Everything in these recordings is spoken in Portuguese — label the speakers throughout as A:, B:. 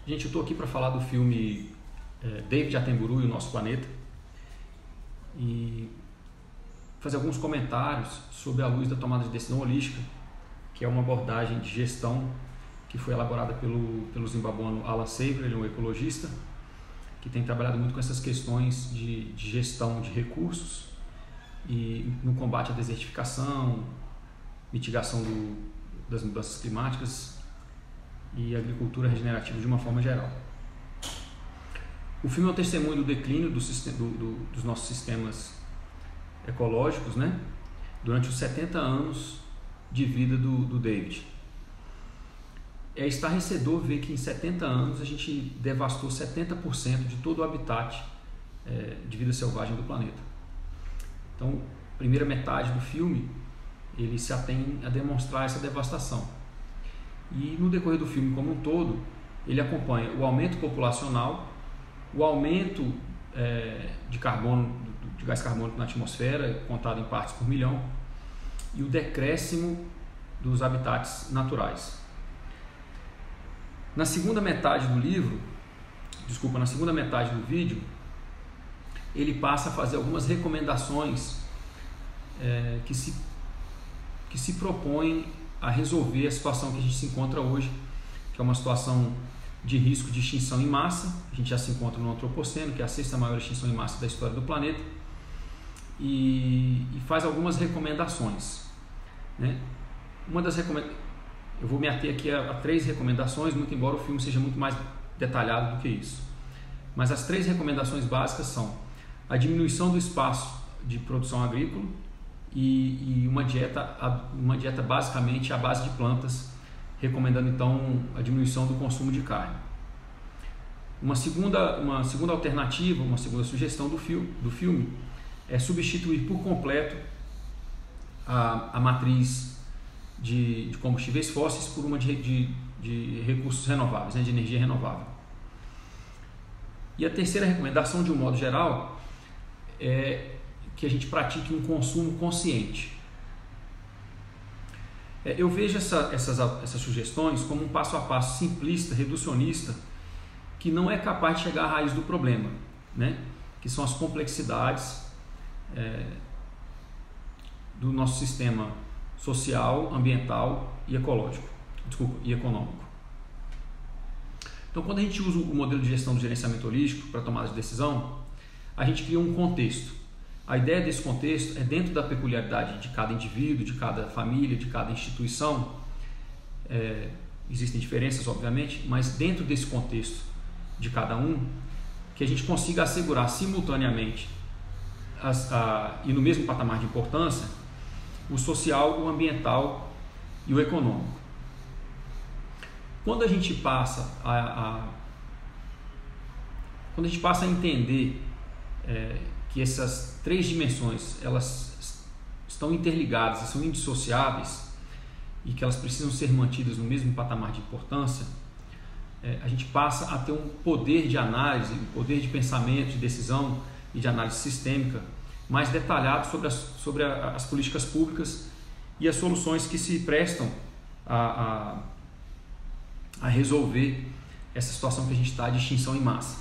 A: Gente, eu estou aqui para falar do filme David Attenborough e o Nosso Planeta e fazer alguns comentários sobre a luz da tomada de decisão holística, que é uma abordagem de gestão que foi elaborada pelo zimbabuano Alan Sever. Ele é um ecologista que tem trabalhado muito com essas questões de gestão de recursos e no combate à desertificação, mitigação das mudanças climáticas e agricultura regenerativa de uma forma geral. O filme é um testemunho do declínio dos nossos sistemas ecológicos, né? Durante os 70 anos de vida do David. É estarrecedor ver que em 70 anos a gente devastou 70% de todo o habitat de vida selvagem do planeta. Então, a primeira metade do filme ele se atém a demonstrar essa devastação. E no decorrer do filme como um todo, ele acompanha o aumento populacional, o aumento de gás carbônico na atmosfera, contado em partes por milhão, e o decréscimo dos habitats naturais. Na segunda metade do vídeo, ele passa a fazer algumas recomendações que se propõem a resolver a situação que a gente se encontra hoje, que é uma situação de risco de extinção em massa. A gente já se encontra no Antropoceno, que é a sexta maior extinção em massa da história do planeta, e faz algumas recomendações, né? Eu vou me ater aqui a 3 recomendações, muito embora o filme seja muito mais detalhado do que isso. Mas as 3 recomendações básicas são a diminuição do espaço de produção agrícola e uma dieta basicamente à base de plantas, recomendando então a diminuição do consumo de carne. Uma segunda alternativa, uma segunda sugestão do filme é substituir por completo a matriz de combustíveis fósseis por uma de recursos renováveis, né, de energia renovável. E a terceira recomendação, de um modo geral, é que a gente pratique um consumo consciente. Eu vejo essas sugestões como um passo a passo simplista, reducionista, que não é capaz de chegar à raiz do problema, né? Que são as complexidades do nosso sistema social, ambiental e ecológico, e econômico. Então, quando a gente usa o modelo de gestão do gerenciamento holístico para tomada de decisão, a gente cria um contexto. A ideia desse contexto é dentro da peculiaridade de cada indivíduo, de cada família, de cada instituição. Existem diferenças, obviamente, mas dentro desse contexto de cada um, que a gente consiga assegurar simultaneamente e no mesmo patamar de importância o social, o ambiental e o econômico. Quando a gente passa a entender que essas 3 dimensões elas estão interligadas e são indissociáveis e que elas precisam ser mantidas no mesmo patamar de importância, a gente passa a ter um poder de análise, um poder de pensamento, de decisão e de análise sistêmica mais detalhado sobre as políticas públicas e as soluções que se prestam a resolver essa situação que a gente está de extinção em massa.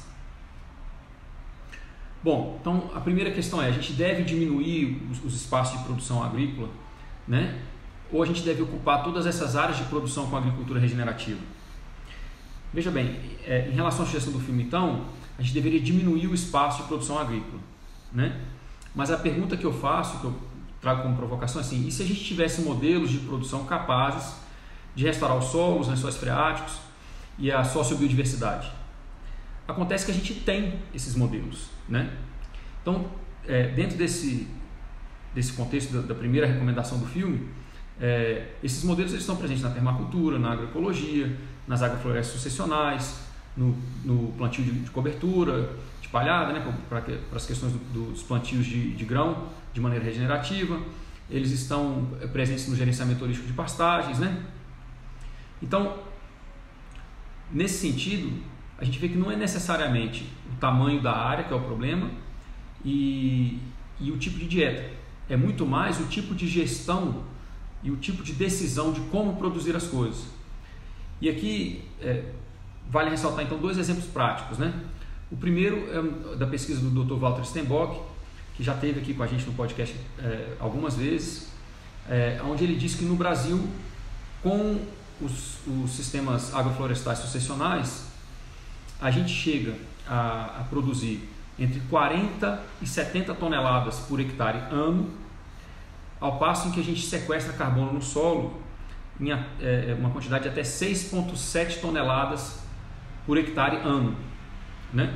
A: Bom, então a primeira questão é: a gente deve diminuir os espaços de produção agrícola, né? Ou a gente deve ocupar todas essas áreas de produção com agricultura regenerativa? Veja bem, em relação à sugestão do filme, então, a gente deveria diminuir o espaço de produção agrícola, né? Mas a pergunta que eu faço, que eu trago como provocação é assim: e se a gente tivesse modelos de produção capazes de restaurar os solos, os lençóis freáticos e a sociobiodiversidade? Acontece que a gente tem esses modelos, né? Então, dentro desse contexto da primeira recomendação do filme, esses modelos eles estão presentes na permacultura, na agroecologia, nas agroflorestas sucessionais, no plantio de cobertura, de palhada, né, para as questões dos plantios de grão de maneira regenerativa. Eles estão presentes no gerenciamento holístico de pastagens, né? Então, nesse sentido, a gente vê que não é necessariamente o tamanho da área que é o problema e o tipo de dieta. É muito mais o tipo de gestão e o tipo de decisão de como produzir as coisas. E aqui, vale ressaltar então 2 exemplos práticos, né? O primeiro é da pesquisa do Dr. Walter Stenbock, que já esteve aqui com a gente no podcast algumas vezes, onde ele diz que no Brasil, com os sistemas agroflorestais sucessionais, a gente chega a produzir entre 40 e 70 toneladas por hectare ano, ao passo em que a gente sequestra carbono no solo em uma quantidade de até 6,7 toneladas por hectare ano, né?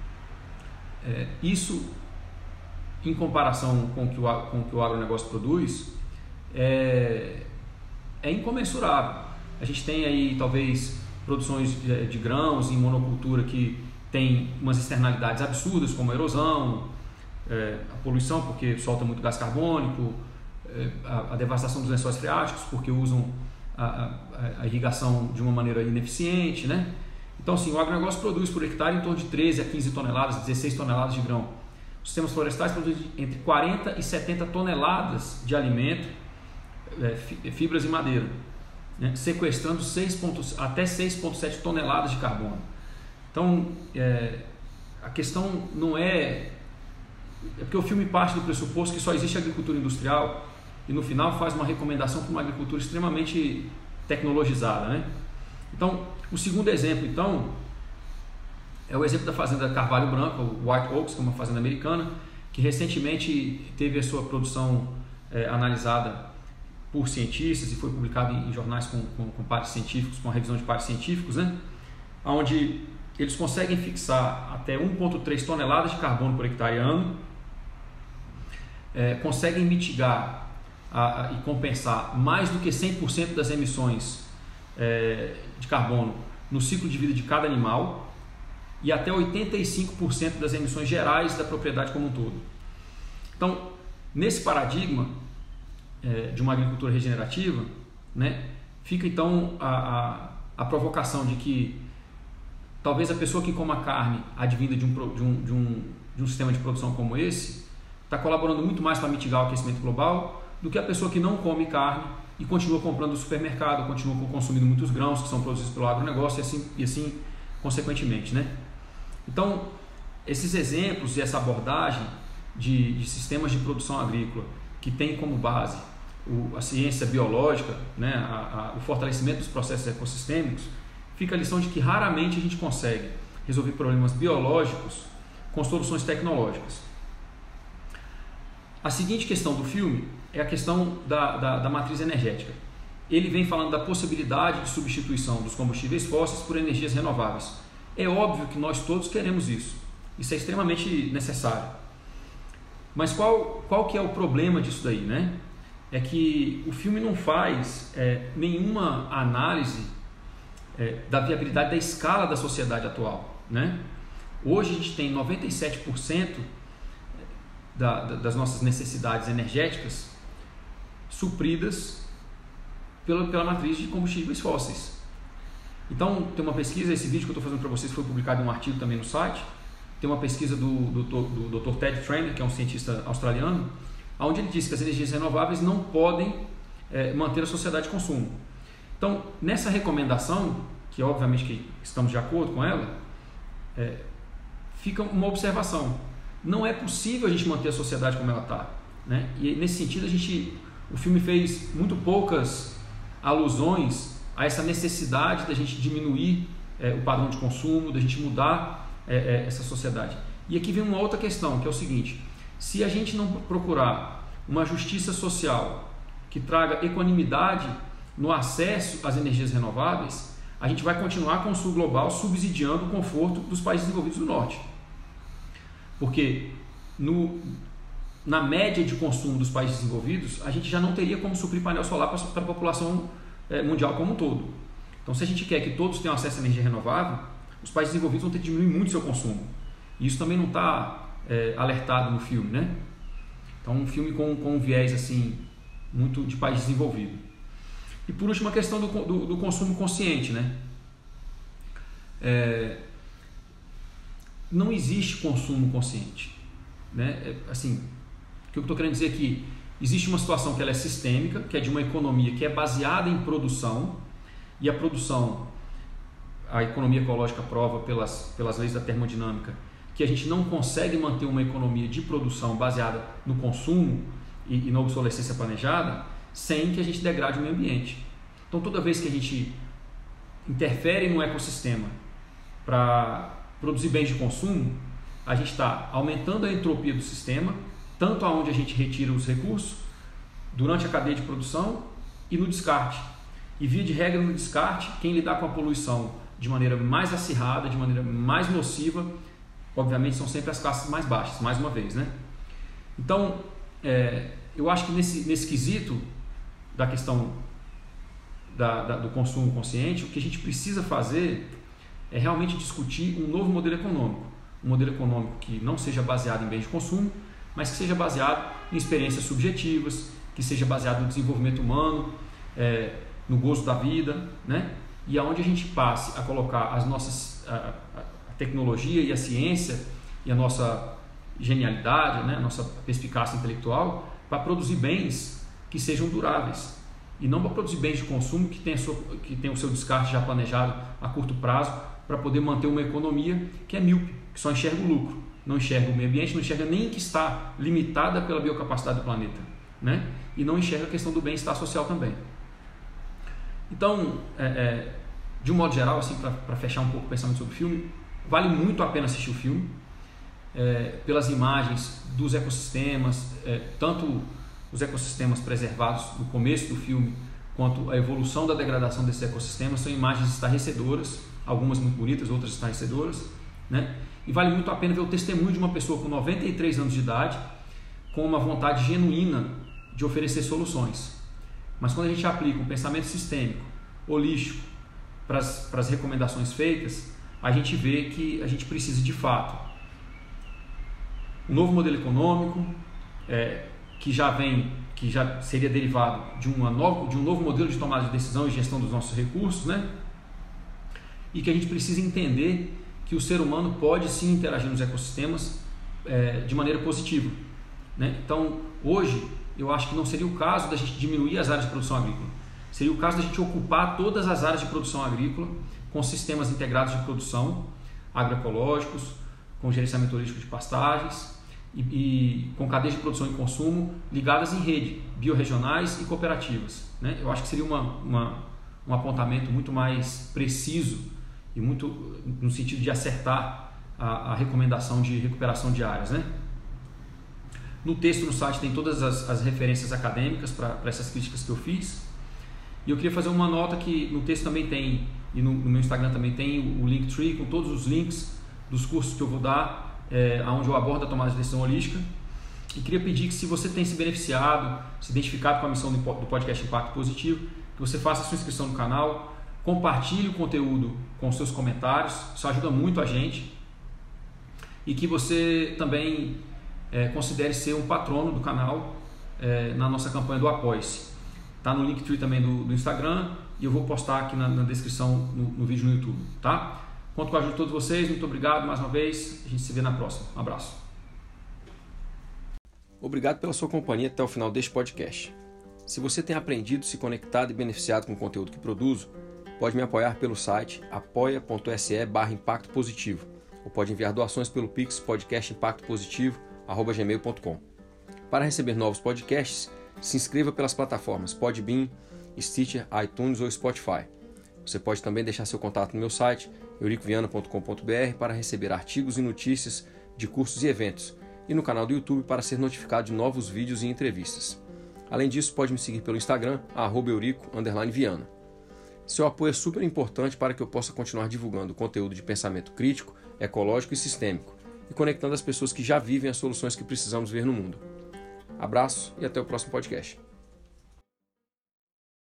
A: Isso, em comparação com o que o agronegócio produz, é incomensurável. A gente tem aí talvez produções de grãos em monocultura que tem umas externalidades absurdas, como a erosão, a poluição, porque solta muito gás carbônico, a devastação dos lençóis freáticos, porque usam a irrigação de uma maneira ineficiente, né? Então, assim, o agronegócio produz por hectare em torno de 13 a 15 toneladas, 16 toneladas de grão. Os sistemas florestais produzem entre 40 e 70 toneladas de alimento, fibras e madeira, né? Sequestrando até 6,7 toneladas de carbono. Então, a questão não é porque o filme parte do pressuposto que só existe agricultura industrial e no final faz uma recomendação para uma agricultura extremamente tecnologizada, né? Então, o segundo exemplo, então, é o exemplo da fazenda Carvalho Branco, o White Oaks, que é uma fazenda americana, que recentemente teve a sua produção analisada por cientistas e foi publicado em jornais com pares científicos, com a revisão de pares científicos, né? Onde eles conseguem fixar até 1,3 toneladas de carbono por hectare ano, conseguem mitigar e compensar mais do que 100% das emissões de carbono no ciclo de vida de cada animal e até 85% das emissões gerais da propriedade como um todo. Então, nesse paradigma de uma agricultura regenerativa, né, fica então a provocação de que talvez a pessoa que coma carne advinda de um sistema de produção como esse está colaborando muito mais para mitigar o aquecimento global do que a pessoa que não come carne e continua comprando no supermercado, continua consumindo muitos grãos que são produzidos pelo agronegócio e assim consequentemente, né? Então, esses exemplos e essa abordagem de sistemas de produção agrícola que tem como base a ciência biológica, né, o fortalecimento dos processos ecossistêmicos, fica a lição de que raramente a gente consegue resolver problemas biológicos com soluções tecnológicas. A seguinte questão do filme é a questão da matriz energética. Ele vem falando da possibilidade de substituição dos combustíveis fósseis por energias renováveis. É óbvio que nós todos queremos isso. Isso é extremamente necessário. Mas qual que é o problema disso daí, né? É que o filme não faz nenhuma análise da viabilidade da escala da sociedade atual, né? Hoje a gente tem 97% das nossas necessidades energéticas supridas pela matriz de combustíveis fósseis. Então, tem uma pesquisa, esse vídeo que eu estou fazendo para vocês foi publicado em um artigo também no site, tem uma pesquisa do Dr. Ted Trainer, que é um cientista australiano, onde ele diz que as energias renováveis não podem manter a sociedade de consumo. Então, nessa recomendação, que obviamente que estamos de acordo com ela, fica uma observação. Não é possível a gente manter a sociedade como ela está, né? E nesse sentido, o filme fez muito poucas alusões a essa necessidade da gente diminuir o padrão de consumo, da gente mudar essa sociedade. E aqui vem uma outra questão, que é o seguinte: se a gente não procurar uma justiça social que traga equanimidade no acesso às energias renováveis, a gente vai continuar com o sul global subsidiando o conforto dos países desenvolvidos do norte. Porque na média de consumo dos países desenvolvidos, a gente já não teria como suprir painel solar para a população mundial como um todo. Então, se a gente quer que todos tenham acesso à energia renovável, os países desenvolvidos vão ter que diminuir muito seu consumo. E isso também não está alertado no filme, né? Então, um filme com um viés assim, muito de país desenvolvido. E por último, a questão do consumo consciente, né? Não existe consumo consciente, né? Assim, o que eu estou querendo dizer aqui, existe uma situação que ela é sistêmica, que é de uma economia que é baseada em produção, e a produção, a economia ecológica prova pelas leis da termodinâmica que a gente não consegue manter uma economia de produção baseada no consumo e na obsolescência planejada sem que a gente degrade o meio ambiente. Então, toda vez que a gente interfere no ecossistema para produzir bens de consumo, a gente está aumentando a entropia do sistema, tanto aonde a gente retira os recursos, durante a cadeia de produção e no descarte. E via de regra no descarte, quem lidar com a poluição de maneira mais acirrada, de maneira mais nociva, obviamente são sempre as classes mais baixas, mais uma vez, né? Então, eu acho que nesse quesito da questão do consumo consciente, o que a gente precisa fazer é realmente discutir um novo modelo econômico. Um modelo econômico que não seja baseado em bens de consumo, mas que seja baseado em experiências subjetivas, que seja baseado no desenvolvimento humano, no gozo da vida, né? E aonde a gente passe a colocar a tecnologia e a ciência e a nossa genialidade, né? A nossa perspicácia intelectual para produzir bens que sejam duráveis e não para produzir bens de consumo que tenha o seu descarte já planejado a curto prazo para poder manter uma economia que é míope, que só enxerga o lucro, não enxerga o meio ambiente, não enxerga nem que está limitada pela biocapacidade do planeta, né? E não enxerga a questão do bem-estar social também. Então, de um modo geral, assim, para fechar um pouco o pensamento sobre o filme, vale muito a pena assistir o filme, pelas imagens dos ecossistemas, tanto os ecossistemas preservados no começo do filme, quanto a evolução da degradação desses ecossistemas, são imagens estarrecedoras, algumas muito bonitas, outras estarrecedoras, né? E vale muito a pena ver o testemunho de uma pessoa com 93 anos de idade, com uma vontade genuína de oferecer soluções. Mas quando a gente aplica um pensamento sistêmico, holístico, para as recomendações feitas, a gente vê que a gente precisa de fato um novo modelo econômico, que já seria derivado de um novo modelo de tomada de decisão e gestão dos nossos recursos, né? E que a gente precisa entender que o ser humano pode sim interagir nos ecossistemas de maneira positiva, né? Então, hoje, eu acho que não seria o caso da gente diminuir as áreas de produção agrícola. Seria o caso da gente ocupar todas as áreas de produção agrícola com sistemas integrados de produção, agroecológicos, com gerenciamento holístico de pastagens e com cadeias de produção e consumo ligadas em rede, biorregionais e cooperativas, né? Eu acho que seria um apontamento muito mais preciso e muito no sentido de acertar a recomendação de recuperação de áreas, né? No texto, no site, tem todas as referências acadêmicas para essas críticas que eu fiz. E eu queria fazer uma nota que no texto também tem, e no meu Instagram também tem o Linktree com todos os links dos cursos que eu vou dar, onde eu abordo a tomada de decisão holística. E queria pedir que, se você tem se beneficiado, se identificado com a missão do podcast Impacto Positivo, que você faça a sua inscrição no canal, compartilhe o conteúdo com os seus comentários, isso ajuda muito a gente. E que você também considere ser um patrono do canal na nossa campanha do Apoie-se. Está no Linktree também do Instagram e eu vou postar aqui na descrição no vídeo no YouTube, tá? Conto com a ajuda de todos vocês, muito obrigado mais uma vez, a gente se vê na próxima. Um abraço. Obrigado pela sua companhia até o final deste podcast. Se você tem aprendido, se conectado e beneficiado com o conteúdo que produzo, pode me apoiar pelo site apoia.se/impacto positivo ou pode enviar doações pelo Pix podcastimpactopositivo@gmail.com. Para receber novos podcasts, se inscreva pelas plataformas Podbean, Stitcher, iTunes ou Spotify. Você pode também deixar seu contato no meu site, euricoviana.com.br, para receber artigos e notícias de cursos e eventos, e no canal do YouTube para ser notificado de novos vídeos e entrevistas. Além disso, pode me seguir pelo Instagram, @eurico_viana. Seu apoio é super importante para que eu possa continuar divulgando conteúdo de pensamento crítico, ecológico e sistêmico, e conectando as pessoas que já vivem as soluções que precisamos ver no mundo. Abraço e até o próximo podcast.